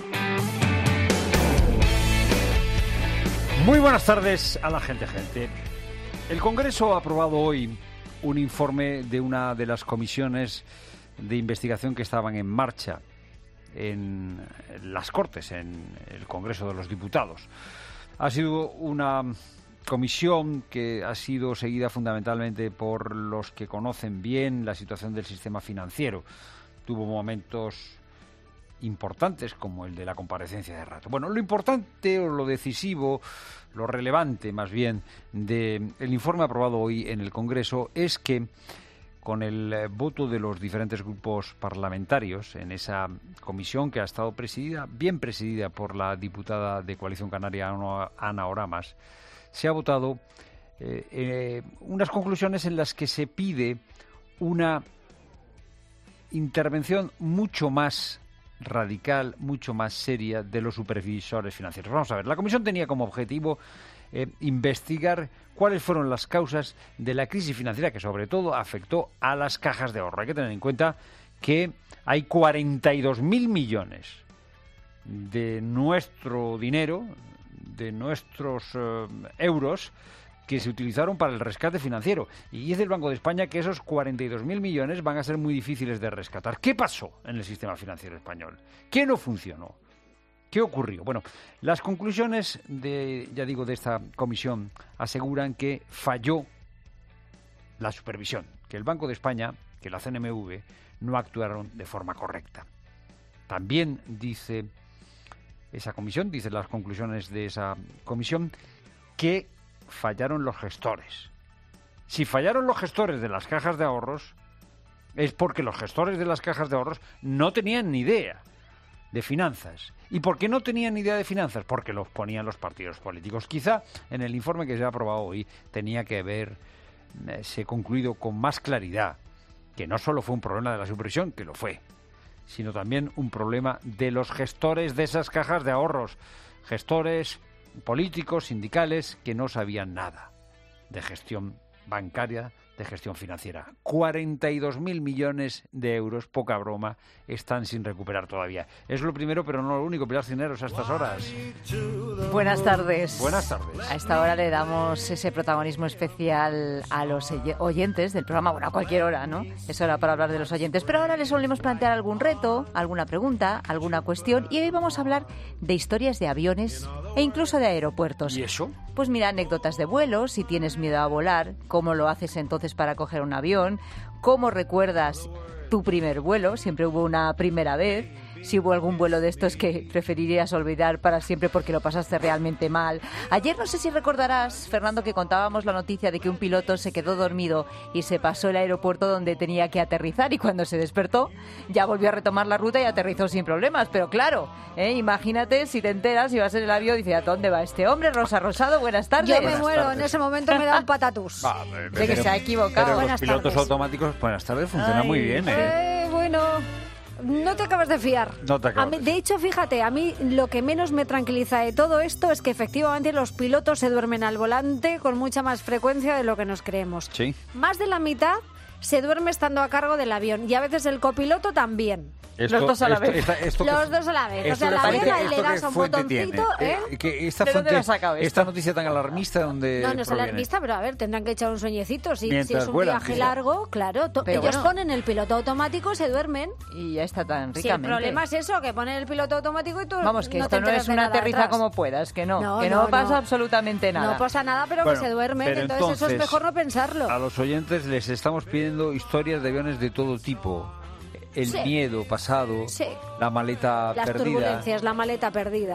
Muy buenas tardes a la gente. El Congreso ha aprobado hoy un informe de una de las comisiones de investigación que estaban en marcha en las Cortes, en el Congreso de los Diputados. Ha sido una comisión que ha sido seguida fundamentalmente por los que conocen bien la situación del sistema financiero. Tuvo momentos importantes como el de la comparecencia de Rato. Bueno, lo importante o lo decisivo, lo relevante más bien del informe aprobado hoy en el Congreso es que con el voto de los diferentes grupos parlamentarios en esa comisión que ha estado bien presidida por la diputada de Coalición Canaria Ana Oramas, se ha votado unas conclusiones en las que se pide una intervención mucho más radical, mucho más seria de los supervisores financieros. Vamos a ver, la comisión tenía como objetivo investigar cuáles fueron las causas de la crisis financiera que sobre todo afectó a las cajas de ahorro. Hay que tener en cuenta que hay 42.000 millones de nuestro dinero, de nuestros euros, que se utilizaron para el rescate financiero. Y dice el Banco de España que esos 42.000 millones van a ser muy difíciles de rescatar. ¿Qué pasó en el sistema financiero español? ¿Qué no funcionó? ¿Qué ocurrió? Bueno, las conclusiones de esta comisión aseguran que falló la supervisión, que el Banco de España, que la CNMV, no actuaron de forma correcta. También dice las conclusiones de esa comisión, que fallaron los gestores. Si fallaron los gestores de las cajas de ahorros, es porque los gestores de las cajas de ahorros no tenían ni idea de finanzas. ¿Y por qué no tenían ni idea de finanzas? Porque los ponían los partidos políticos. Quizá en el informe que se ha aprobado hoy tenía que haberse concluido con más claridad que no solo fue un problema de la supervisión, que lo fue, sino también un problema de los gestores de esas cajas de ahorros, gestores políticos, sindicales, que no sabían nada de gestión bancaria, de gestión financiera. 42.000 millones de euros, poca broma, están sin recuperar todavía. Es lo primero, pero no lo único. Pilar Cisneros, a estas horas. Buenas tardes. Buenas tardes. A esta hora le damos ese protagonismo especial a los oyentes del programa. Bueno, a cualquier hora, ¿no? Es hora para hablar de los oyentes. Pero ahora les solemos plantear algún reto, alguna pregunta, alguna cuestión. Y hoy vamos a hablar de historias de aviones e incluso de aeropuertos. ¿Y eso? Pues mira, anécdotas de vuelos, si tienes miedo a volar, cómo lo haces entonces para coger un avión, cómo recuerdas tu primer vuelo, siempre hubo una primera vez, si hubo algún vuelo de estos que preferirías olvidar para siempre porque lo pasaste realmente mal. Ayer no sé si recordarás, Fernando, que contábamos la noticia de que un piloto se quedó dormido y se pasó el aeropuerto donde tenía que aterrizar y cuando se despertó ya volvió a retomar la ruta y aterrizó sin problemas. Pero claro, imagínate si te enteras y vas en el avión y dices, ¿a dónde va este hombre? Rosa Rosado, buenas tardes. Yo me muero, en ese momento me da un patatús. De que se ha equivocado. Pero buenas los pilotos tardes. automáticos, buenas tardes, funciona muy bien, Bueno... No te acabas de fiar. No te acabas. De hecho, fíjate, a mí lo que menos me tranquiliza de todo esto es que efectivamente los pilotos se duermen al volante con mucha más frecuencia de lo que nos creemos. Sí. Más de la mitad se duerme estando a cargo del avión y a veces el copiloto también. Los dos a la vez. Los dos a la vez. O sea, la avión ahí le das un botoncito, que ¿De dónde lo has sacado esto? Esta noticia tan alarmista donde No es alarmista, pero a ver, tendrán que echar un sueñecito. Si es un vuelan, viaje largo, claro, ellos ponen el piloto automático y se duermen. Y ya está tan ricamente. Si el problema es eso, que ponen el piloto automático y tú Vamos, que no esto te no es una aterriza como puedas, que no pasa absolutamente nada. No pasa nada, pero Bueno, que se duermen, pero entonces eso es mejor no pensarlo. A los oyentes les estamos pidiendo historias de aviones de todo tipo. El miedo pasado, la maleta las perdida. Turbulencias, la maleta perdida.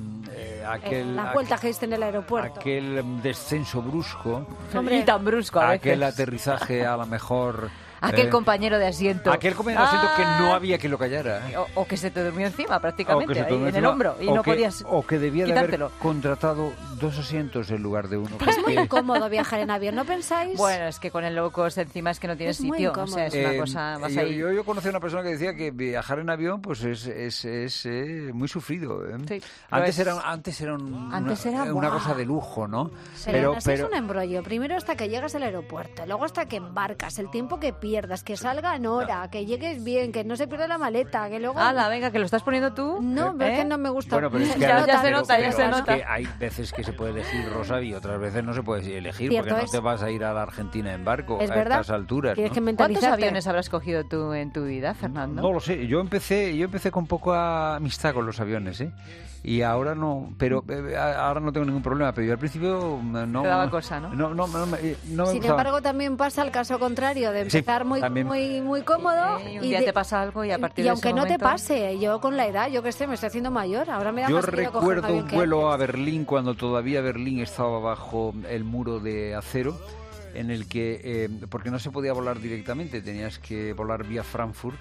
La vuelta que diste en el aeropuerto. Aquel descenso brusco. Hombre, y tan brusco a veces. Aquel aterrizaje a lo mejor... Aquel compañero de asiento. Aquel compañero de asiento que no había que lo callara. O que se te durmió encima prácticamente, ahí en el hombro. Y no podías O que debía quitártelo. de haber contratado 2 asientos en lugar de uno. Es muy incómodo viajar en avión, ¿no pensáis? Bueno, es que con el low cost encima es que no tienes sitio. O sea, es una cosa más ahí. Yo conocí a una persona que decía que viajar en avión pues es muy sufrido. Sí, antes era una cosa de lujo, ¿no? Pero es un embrollo. Primero hasta que llegas al aeropuerto, luego hasta que embarcas, el tiempo que pierdas, que salga en hora, que llegues bien, que no se pierda la maleta, que luego... ¡Hala, venga, que lo estás poniendo tú! No, pero es que no me gusta. Bueno, pero es que ya se nota. Es que hay veces que se puede elegir, Rosa, y otras veces no se puede elegir, Cierto porque no te vas a ir a la Argentina en barco es a verdad. estas alturas. Tienes ¿no? que mentalizarte. ¿Cuántos aviones habrás cogido tú en tu vida, Fernando? No lo sé, yo empecé con poca amistad con los aviones, y ahora no, pero ahora no tengo ningún problema, pero yo al principio no... Te daba cosa, ¿no? No me Sin gustaba. embargo, también pasa el caso contrario, de empezar muy cómodo y un día te pasa algo y a partir y de aunque ese no momento... te pase, yo con la edad, yo que sé, me estoy haciendo mayor, ahora me da Yo más miedo coger recuerdo avión un que vuelo a antes. Berlín cuando todavía Berlín estaba bajo el muro de acero, en el que, porque no se podía volar directamente, tenías que volar vía Frankfurt.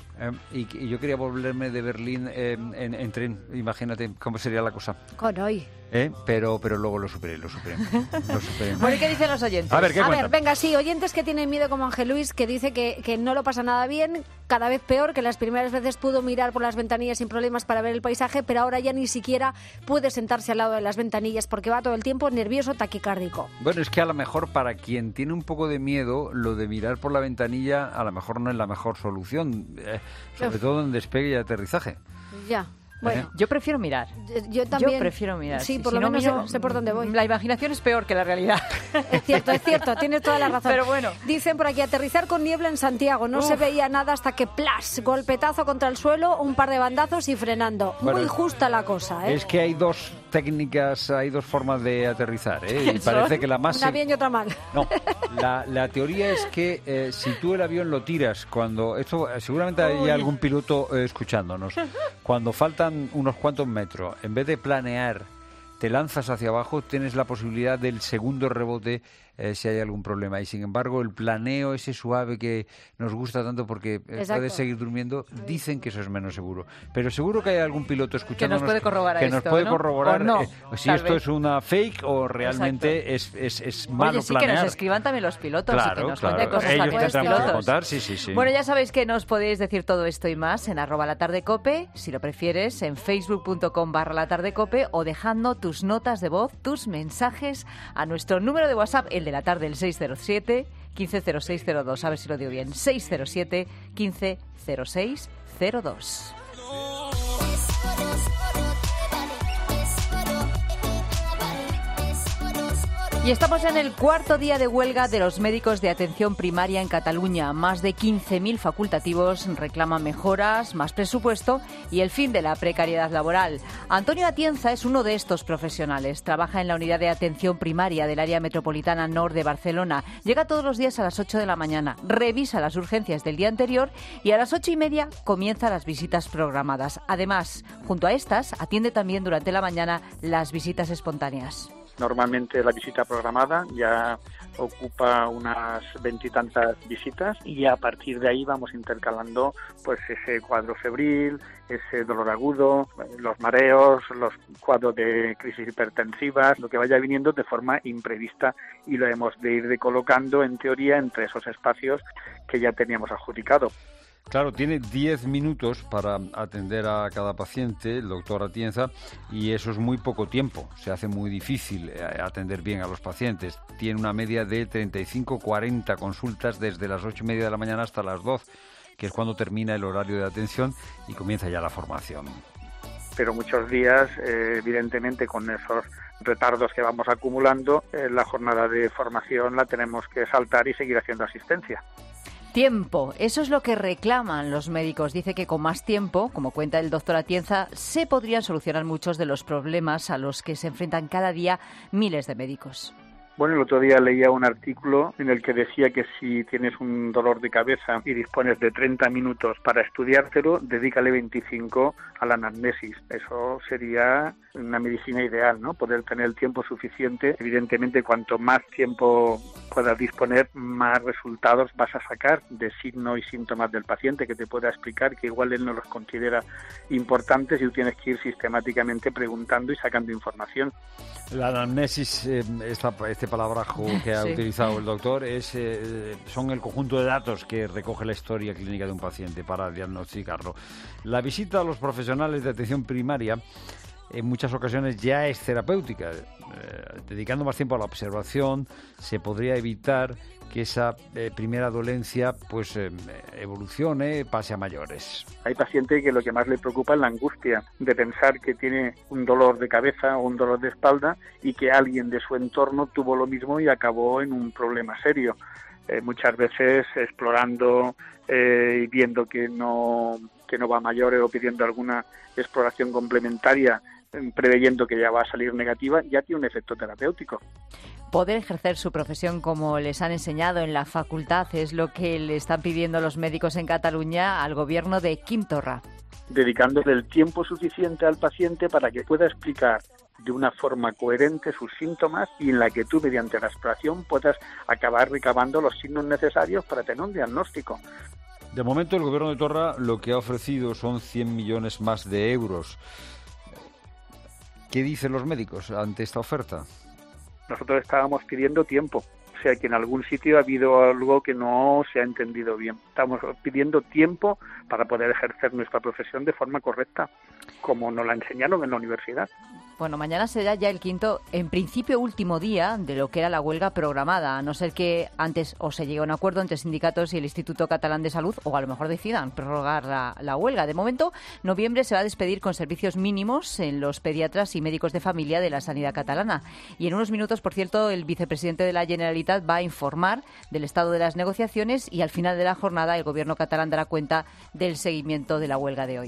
Y yo quería volverme de Berlín en tren. Imagínate cómo sería la cosa. Con hoy. Pero luego lo superé. Bueno, ¿y qué dicen los oyentes? A ver, venga, sí, oyentes que tienen miedo como Ángel Luis, que dice que no lo pasa nada bien, cada vez peor, que las primeras veces pudo mirar por las ventanillas sin problemas para ver el paisaje, pero ahora ya ni siquiera puede sentarse al lado de las ventanillas porque va todo el tiempo nervioso, taquicárdico. Bueno, es que a lo mejor para quien tiene un poco de miedo, lo de mirar por la ventanilla a lo mejor no es la mejor solución, sobre todo en despegue y aterrizaje. Ya. Bueno, yo prefiero mirar. Yo también. Yo prefiero mirar. Sí, por lo menos sé por dónde voy. La imaginación es peor que la realidad. Es cierto, tienes toda la razón. Pero bueno. Dicen por aquí, aterrizar con niebla en Santiago. No se veía nada hasta que ¡plas! Golpetazo contra el suelo, un par de bandazos y frenando. Bueno, muy justa la cosa, Es que hay 2 técnicas, hay 2 formas de aterrizar, Y parece que la más... Una bien y otra mal. No, la teoría es que si tú el avión lo tiras cuando... Esto seguramente hay algún piloto escuchándonos. Cuando faltan unos cuantos metros, en vez de planear, te lanzas hacia abajo, tienes la posibilidad del segundo rebote si hay algún problema. Y sin embargo, el planeo ese suave que nos gusta tanto porque puedes seguir durmiendo, dicen que eso es menos seguro. Pero seguro que hay algún piloto escuchándonos que nos puede corroborar, que nos puede corroborar si esto vez es una fake o realmente es malo Oye, sí, planear. Que nos escriban también los pilotos y que nos cuenten cosas ellos también los pilotos. Contar, sí. Bueno, ya sabéis que nos podéis decir todo esto y más en @latardecope, si lo prefieres, en facebook.com/latardecope o dejando tus notas de voz, tus mensajes a nuestro número de WhatsApp, el de la tarde, el 607 150602. A ver si lo digo bien. 607 150602. Y estamos en el cuarto día de huelga de los médicos de atención primaria en Cataluña. Más de 15.000 facultativos reclaman mejoras, más presupuesto y el fin de la precariedad laboral. Antonio Atienza es uno de estos profesionales. Trabaja en la unidad de atención primaria del área metropolitana norte de Barcelona. Llega todos los días a las 8 de la mañana, revisa las urgencias del día anterior y a las 8:30 comienza las visitas programadas. Además, junto a estas, atiende también durante la mañana las visitas espontáneas. Normalmente la visita programada ya ocupa unas 20 y tantas visitas y a partir de ahí vamos intercalando pues ese cuadro febril, ese dolor agudo, los mareos, los cuadros de crisis hipertensivas, lo que vaya viniendo de forma imprevista y lo hemos de ir colocando en teoría entre esos espacios que ya teníamos adjudicado. Claro, tiene 10 minutos para atender a cada paciente, el doctor Atienza, y eso es muy poco tiempo. Se hace muy difícil atender bien a los pacientes. Tiene una media de 35-40 consultas desde las 8:30 de la mañana hasta las 12, que es cuando termina el horario de atención y comienza ya la formación. Pero muchos días, evidentemente, con esos retardos que vamos acumulando, la jornada de formación la tenemos que saltar y seguir haciendo asistencia. Tiempo, eso es lo que reclaman los médicos. Dice que con más tiempo, como cuenta el doctor Atienza, se podrían solucionar muchos de los problemas a los que se enfrentan cada día miles de médicos. Bueno, el otro día leía un artículo en el que decía que si tienes un dolor de cabeza y dispones de 30 minutos para estudiártelo, dedícale 25 a la anamnesis. Eso sería una medicina ideal, ¿no? Poder tener el tiempo suficiente. Evidentemente, cuanto más tiempo puedas disponer, más resultados vas a sacar de signos y síntomas del paciente, que te pueda explicar que igual él no los considera importantes y tú tienes que ir sistemáticamente preguntando y sacando información. La anamnesis, este palabrajo que ha utilizado el doctor, son el conjunto de datos que recoge la historia clínica de un paciente para diagnosticarlo. La visita a los profesionales de atención primaria en muchas ocasiones ya es terapéutica. Dedicando más tiempo a la observación, se podría evitar que esa primera dolencia pues evolucione, pase a mayores. Hay pacientes que lo que más le preocupa es la angustia de pensar que tiene un dolor de cabeza o un dolor de espalda y que alguien de su entorno tuvo lo mismo y acabó en un problema serio. Muchas veces explorando y viendo que no va a mayores o pidiendo alguna exploración complementaria, preveyendo que ya va a salir negativa, ya tiene un efecto terapéutico. Poder ejercer su profesión como les han enseñado en la facultad es lo que le están pidiendo los médicos en Cataluña al gobierno de Quim Torra. Dedicándole el tiempo suficiente al paciente para que pueda explicar de una forma coherente sus síntomas y en la que tú, mediante la exploración, puedas acabar recabando los signos necesarios para tener un diagnóstico. De momento, el gobierno de Torra lo que ha ofrecido son 100 millones más de euros. ¿Qué dicen los médicos ante esta oferta? Nosotros estábamos pidiendo tiempo, o sea que en algún sitio ha habido algo que no se ha entendido bien. Estamos pidiendo tiempo para poder ejercer nuestra profesión de forma correcta, como nos la enseñaron en la universidad. Bueno, mañana será ya el quinto, en principio último día de lo que era la huelga programada, a no ser que antes o se llegue a un acuerdo entre sindicatos y el Instituto Catalán de Salud, o a lo mejor decidan prorrogar la huelga. De momento, noviembre se va a despedir con servicios mínimos en los pediatras y médicos de familia de la sanidad catalana. Y en unos minutos, por cierto, el vicepresidente de la Generalitat va a informar del estado de las negociaciones y al final de la jornada el gobierno catalán dará cuenta del seguimiento de la huelga de hoy.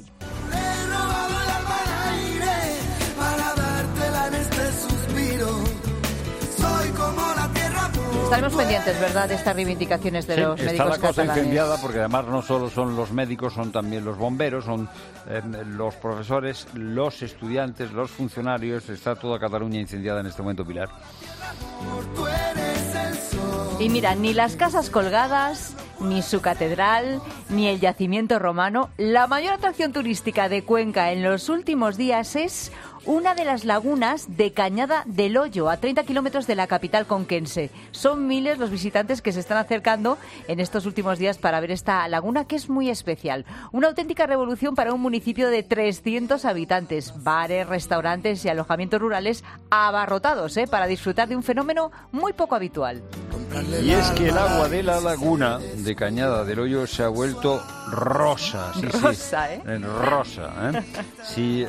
Estaremos pendientes, ¿verdad?, de estas reivindicaciones de los médicos catalanes. Está la cosa incendiada porque además no solo son los médicos, son también los bomberos, son los profesores, los estudiantes, los funcionarios. Está toda Cataluña incendiada en este momento, Pilar. Y mira, ni las casas colgadas, ni su catedral, ni el yacimiento romano. La mayor atracción turística de Cuenca en los últimos días es una de las lagunas de Cañada del Hoyo, a 30 kilómetros de la capital conquense. Son miles los visitantes que se están acercando en estos últimos días para ver esta laguna, que es muy especial. Una auténtica revolución para un municipio de 300 habitantes. Bares, restaurantes y alojamientos rurales abarrotados, para disfrutar de un fenómeno muy poco habitual. Y es que el agua de la laguna de Cañada del Hoyo se ha vuelto rosa. Sí, rosa, sí. Rosa, Si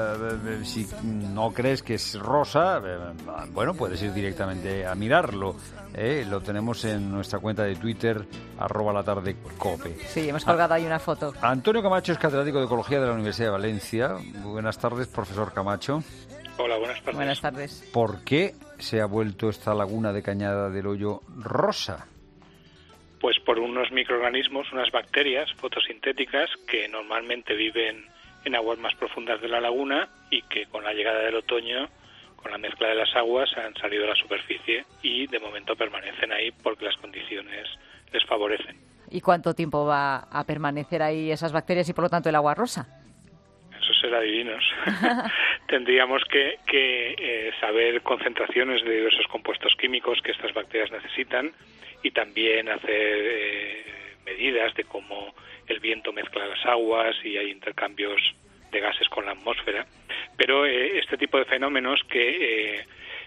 no crees que es rosa, bueno, puedes ir directamente a mirarlo. Lo tenemos en nuestra cuenta de Twitter, @latardecope. Sí, hemos colgado ahí una foto. Antonio Camacho es catedrático de Ecología de la Universidad de Valencia. Muy buenas tardes, profesor Camacho. Hola, buenas tardes. Buenas tardes. ¿Por qué se ha vuelto esta laguna de Cañada del Hoyo rosa? Pues por unos microorganismos, unas bacterias fotosintéticas que normalmente viven en aguas más profundas de la laguna y que con la llegada del otoño, con la mezcla de las aguas, han salido a la superficie y de momento permanecen ahí porque las condiciones les favorecen. ¿Y cuánto tiempo va a permanecer ahí esas bacterias y por lo tanto el agua rosa? Eso será divinos. Tendríamos que saber concentraciones de diversos compuestos químicos que estas bacterias necesitan y también hacer medidas de cómo el viento mezcla las aguas y hay intercambios de gases con la atmósfera. Pero este tipo de fenómenos que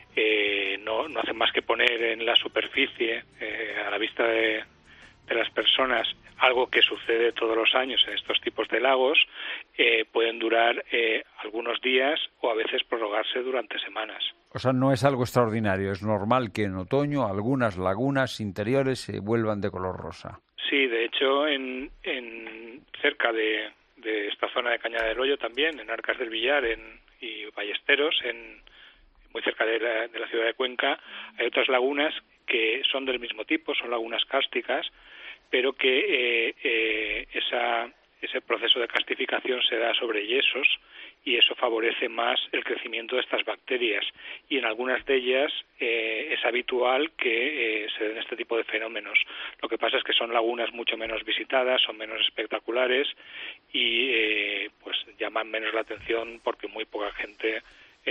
no hacen más que poner en la superficie, a la vista de las personas, algo que sucede todos los años en estos tipos de lagos, pueden durar algunos días o a veces prorrogarse durante semanas. O sea, no es algo extraordinario, es normal que en otoño algunas lagunas interiores se vuelvan de color rosa. Sí, de hecho, en cerca de esta zona de Cañada del Hoyo también, en Arcas del Villar y Ballesteros, muy cerca de la ciudad de Cuenca, hay otras lagunas que son del mismo tipo, son lagunas cársticas, pero que ese proceso de castificación se da sobre yesos y eso favorece más el crecimiento de estas bacterias. Y en algunas de ellas es habitual que se den este tipo de fenómenos. Lo que pasa es que son lagunas mucho menos visitadas, son menos espectaculares y pues llaman menos la atención porque muy poca gente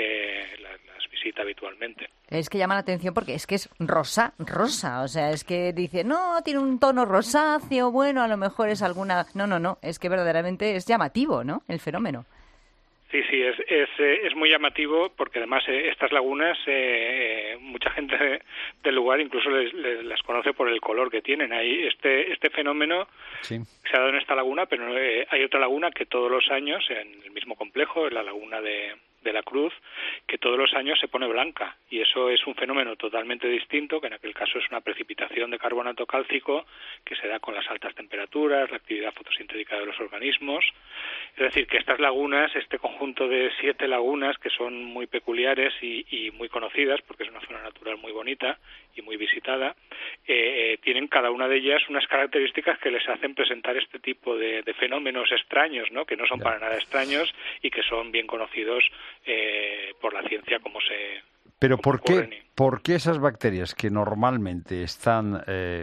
las visita habitualmente. Es que llama la atención porque es que es rosa, o sea, es que dice, no, tiene un tono rosáceo, bueno, a lo mejor es alguna... No, es que verdaderamente es llamativo, ¿no?, el fenómeno. Sí, es muy llamativo porque además estas lagunas, mucha gente del lugar incluso las conoce por el color que tienen. Ahí este fenómeno sí se ha dado en esta laguna, pero hay otra laguna que todos los años, en el mismo complejo, en la laguna de la Cruz, que todos los años se pone blanca, y eso es un fenómeno totalmente distinto, que en aquel caso es una precipitación de carbonato cálcico que se da con las altas temperaturas, la actividad fotosintética de los organismos. Es decir, que estas lagunas, este conjunto de 7 lagunas que son muy peculiares y muy conocidas, porque es una zona natural muy bonita y muy visitada, tienen cada una de ellas unas características que les hacen presentar este tipo de fenómenos extraños, ¿no?, que no son para nada extraños y que son bien conocidos por la ciencia como se... Pero ¿por qué esas bacterias que normalmente están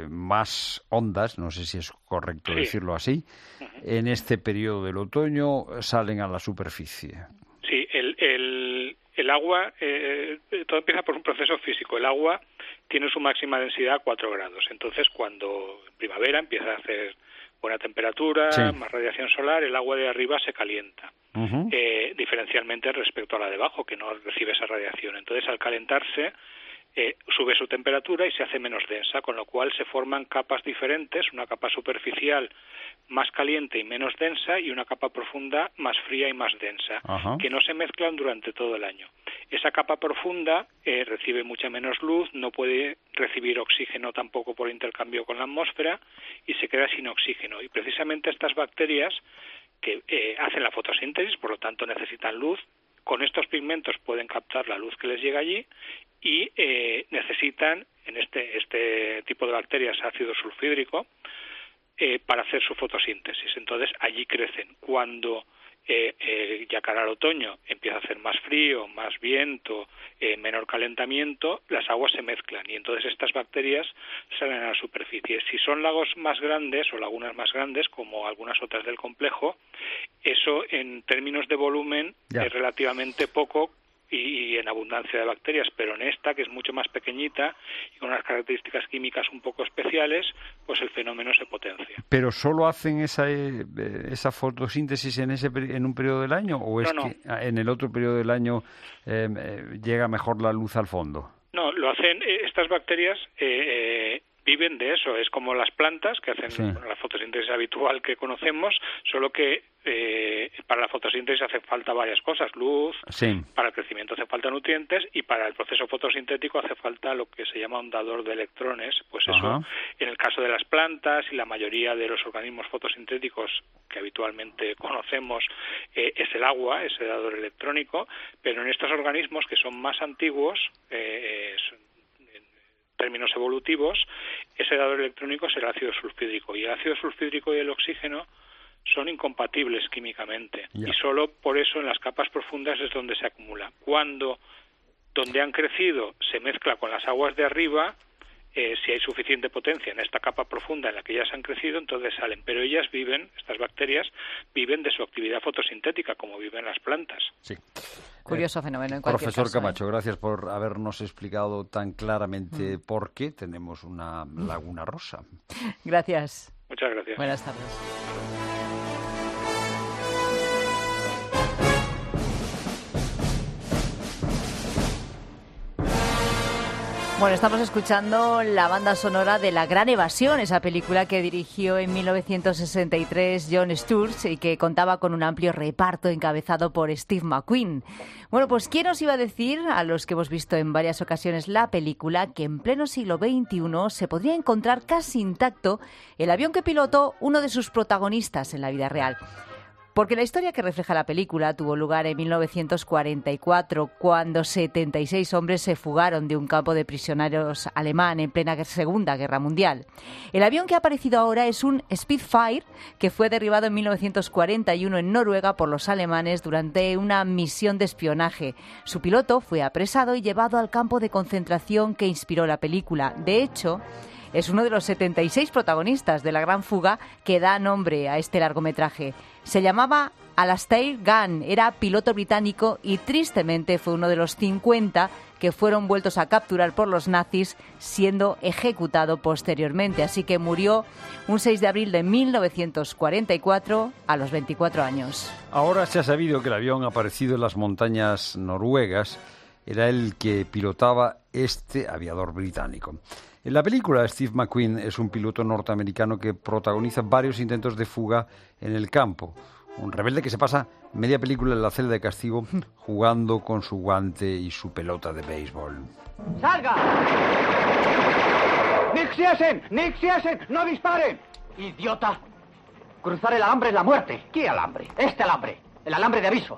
más hondas, no sé si es correcto decirlo así, en este periodo del otoño salen a la superficie? Sí, el agua, todo empieza por un proceso físico. El agua tiene su máxima densidad a 4 grados. Entonces, cuando en primavera empieza a hacer buena temperatura, más radiación solar, el agua de arriba se calienta. Diferencialmente respecto a la de abajo, que no recibe esa radiación. Entonces, al calentarse, sube su temperatura y se hace menos densa, con lo cual se forman capas diferentes, una capa superficial más caliente y menos densa y una capa profunda más fría y más densa, que no se mezclan durante todo el año. Esa capa profunda recibe mucha menos luz, no puede recibir oxígeno tampoco por intercambio con la atmósfera y se queda sin oxígeno. Y precisamente estas bacterias que hacen la fotosíntesis, por lo tanto necesitan luz, con estos pigmentos pueden captar la luz que les llega allí y necesitan, en este tipo de bacterias, ácido sulfhídrico para hacer su fotosíntesis. Entonces allí crecen. Cuando ya cara al otoño empieza a hacer más frío, más viento, menor calentamiento, las aguas se mezclan y entonces estas bacterias salen a la superficie. Si son lagos más grandes o lagunas más grandes, como algunas otras del complejo, eso en términos de volumen es relativamente poco y en abundancia de bacterias, pero en esta, que es mucho más pequeñita y con unas características químicas un poco especiales, pues el fenómeno se potencia. ¿Pero solo hacen esa fotosíntesis en un periodo del año o es que en el otro periodo del año llega mejor la luz al fondo? No, lo hacen estas bacterias. Viven de eso, es como las plantas que hacen la fotosíntesis habitual que conocemos, solo que para la fotosíntesis hace falta varias cosas, luz, para el crecimiento hace falta nutrientes y para el proceso fotosintético hace falta lo que se llama un dador de electrones, pues eso en el caso de las plantas y la mayoría de los organismos fotosintéticos que habitualmente conocemos es el agua, ese dador electrónico, pero en estos organismos que son más antiguos, términos evolutivos, ese dador electrónico es el ácido sulfídrico y el ácido sulfídrico y el oxígeno son incompatibles químicamente y solo por eso en las capas profundas es donde se acumula. Cuando donde han crecido se mezcla con las aguas de arriba, si hay suficiente potencia en esta capa profunda en la que ellas han crecido, entonces salen. Pero ellas viven, estas bacterias, viven de su actividad fotosintética, como viven las plantas. Sí. Curioso fenómeno en cualquier Profesor caso, Camacho, gracias por habernos explicado tan claramente por qué tenemos una laguna rosa. Gracias. Muchas gracias. Buenas tardes. Bueno, estamos escuchando la banda sonora de La Gran Evasión, esa película que dirigió en 1963 Jon Sturz y que contaba con un amplio reparto encabezado por Steve McQueen. Bueno, pues ¿quién os iba a decir, a los que hemos visto en varias ocasiones la película, que en pleno siglo XXI se podría encontrar casi intacto el avión que pilotó uno de sus protagonistas en la vida real? Porque la historia que refleja la película tuvo lugar en 1944, cuando 76 hombres se fugaron de un campo de prisioneros alemán en plena Segunda Guerra Mundial. El avión que ha aparecido ahora es un Spitfire, que fue derribado en 1941 en Noruega por los alemanes durante una misión de espionaje. Su piloto fue apresado y llevado al campo de concentración que inspiró la película. De hecho, es uno de los 76 protagonistas de la gran fuga que da nombre a este largometraje. Se llamaba Alastair Gunn, era piloto británico y tristemente fue uno de los 50 que fueron vueltos a capturar por los nazis, siendo ejecutado posteriormente. Así que murió un 6 de abril de 1944 a los 24 años. Ahora se ha sabido que el avión aparecido en las montañas noruegas era el que pilotaba este aviador británico. En la película, Steve McQueen es un piloto norteamericano que protagoniza varios intentos de fuga en el campo. Un rebelde que se pasa media película en la celda de castigo jugando con su guante y su pelota de béisbol. ¡Salga! ¡Nick Siesen! ¡Nick Siesen! ¡No disparen! ¡Idiota! Cruzar el alambre es la muerte. ¿Qué alambre? Este alambre. El alambre de aviso.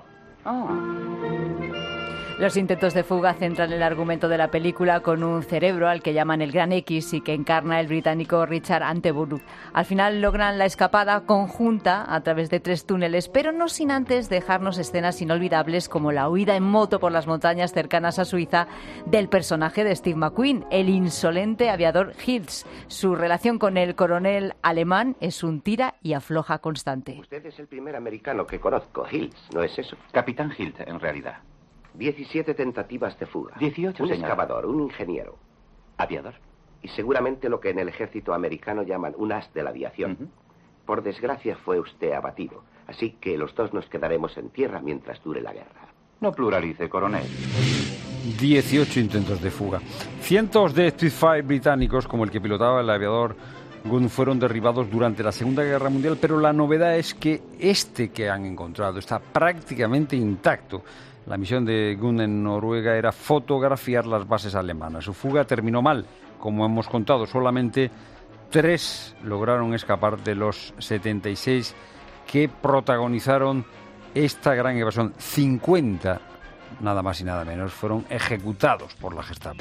Los intentos de fuga centran el argumento de la película con un cerebro al que llaman el Gran X y que encarna el británico Richard Attenborough. Al final logran la escapada conjunta a través de 3 túneles, pero no sin antes dejarnos escenas inolvidables como la huida en moto por las montañas cercanas a Suiza del personaje de Steve McQueen, el insolente aviador Hills. Su relación con el coronel alemán es un tira y afloja constante. Usted es el primer americano que conozco, Hills, ¿no es eso? Capitán Hilt, en realidad. 17 tentativas de fuga. 18, un señor. excavador, un ingeniero. Aviador. Y seguramente lo que en el ejército americano llaman un as de la aviación. Por desgracia fue usted abatido. Así que los dos nos quedaremos en tierra mientras dure la guerra. No pluralice, coronel. 18 intentos de fuga. Cientos de Spitfire británicos, como el que pilotaba el aviador Gunn, fueron derribados durante la Segunda Guerra Mundial, pero la novedad es que este que han encontrado está prácticamente intacto. La misión de Gunn en Noruega era fotografiar las bases alemanas. Su fuga terminó mal, como hemos contado. Solamente 3 lograron escapar de los 76 que protagonizaron esta gran evasión. 50, nada más y nada menos, fueron ejecutados por la Gestapo.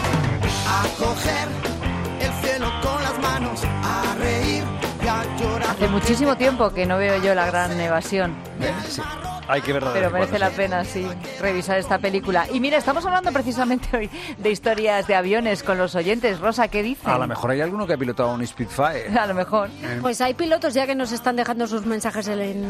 A coger el cielo con las manos, a reír y a llorar. Hace muchísimo tiempo que no veo yo La Gran Evasión. Sí. Hay que verla. Pero merece la pena, sí, revisar esta película. Y mira, estamos hablando precisamente hoy de historias de aviones con los oyentes. Rosa, ¿qué dicen? A lo mejor hay alguno que ha pilotado un Spitfire. A lo mejor. Pues hay pilotos ya que nos están dejando sus mensajes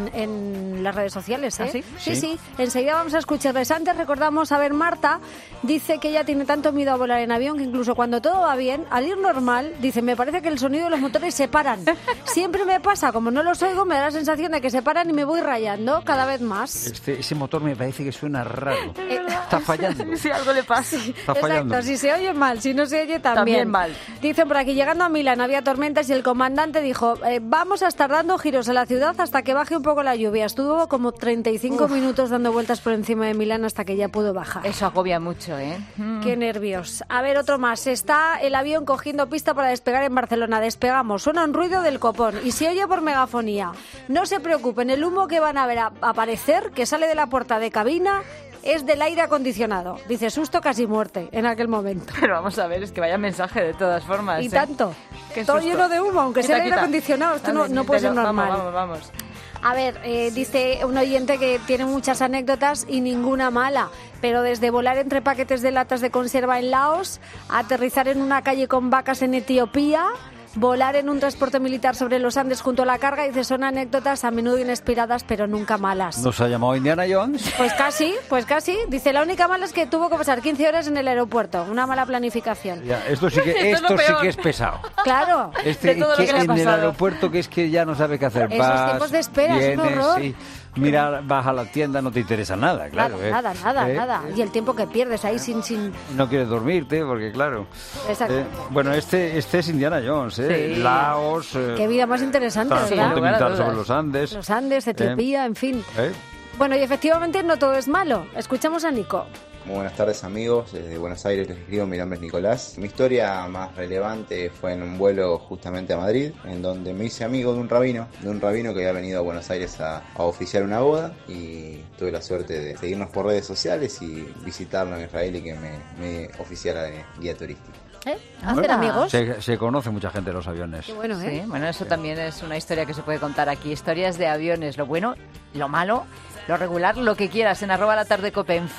en las redes sociales, ¿eh? ¿Ah, sí? Sí. Enseguida vamos a escucharles. Antes recordamos, a ver, Marta dice que ella tiene tanto miedo a volar en avión que incluso cuando todo va bien, al ir normal, dice, me parece que el sonido de los motores se paran. Siempre me pasa, como no los oigo, me da la sensación de que se paran y me voy rayando cada vez más. Ese motor me parece que suena raro. Está fallando. Si algo le pasa. Está fallando. Exacto, si se oye mal, si no se oye también mal. Dicen por aquí, llegando a Milán había tormentas y el comandante dijo, vamos a estar dando giros a la ciudad hasta que baje un poco la lluvia. Estuvo como 35 minutos dando vueltas por encima de Milán hasta que ya pudo bajar. Eso agobia mucho, ¿eh? Qué nervios. A ver, otro más. Está el avión cogiendo pista para despegar en Barcelona. Despegamos. Suena un ruido del copón y se oye por megafonía. No se preocupen, el humo que van a ver aparecer, que sale de la puerta de cabina, es del aire acondicionado. Dice, susto, casi muerte en aquel momento. Pero vamos a ver, es que vaya mensaje de todas formas. Y tanto. Todo lleno de humo, aunque sea el aire acondicionado. Esto no puede ser normal. Vamos. A ver, dice un oyente que tiene muchas anécdotas y ninguna mala, pero desde volar entre paquetes de latas de conserva en Laos, aterrizar en una calle con vacas en Etiopía, volar en un transporte militar sobre los Andes junto a la carga, dice, son anécdotas a menudo inesperadas, pero nunca malas. ¿Nos ha llamado Indiana Jones? Pues casi. Dice, la única mala es que tuvo que pasar 15 horas en el aeropuerto. Una mala planificación. Ya, esto sí que es pesado. Claro. Que en el aeropuerto que es que ya no sabe qué hacer. Esos tiempos de espera es un horror. Sí. Mira, vas a la tienda, no te interesa nada, claro. Nada. Y el tiempo que pierdes ahí sin... No quieres dormirte, porque claro... Exacto. Bueno, este es Indiana Jones, ¿eh? Sí. Laos... Qué vida más interesante, ¿verdad? ¿verdad? Sobre los Andes. Los Andes, Etiopía, en fin. Bueno, y efectivamente no todo es malo. Escuchamos a Nico. Muy buenas tardes, amigos, desde Buenos Aires les escribo, mi nombre es Nicolás. Mi historia más relevante fue en un vuelo justamente a Madrid, en donde me hice amigo de un rabino que había venido a Buenos Aires a oficiar una boda, y tuve la suerte de seguirnos por redes sociales y visitarlo en Israel y que me oficiara de guía turístico. ¿Hacer amigos? Se conoce mucha gente en los aviones. Qué bueno, Sí, bueno, eso también es una historia que se puede contar aquí. Historias de aviones, lo bueno, lo malo, lo regular, lo que quieras en @latardecope, en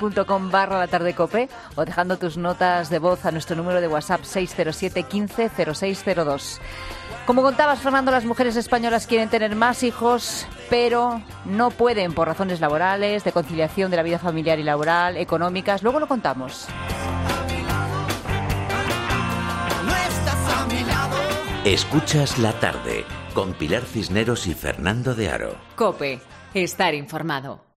facebook.com/latardecope, o dejando tus notas de voz a nuestro número de WhatsApp 607 15 0602. Como contabas, Fernando, las mujeres españolas quieren tener más hijos, pero no pueden por razones laborales, de conciliación de la vida familiar y laboral, económicas. Luego lo contamos. Escuchas La Tarde con Pilar Cisneros y Fernando de Aro. COPE. Estar informado.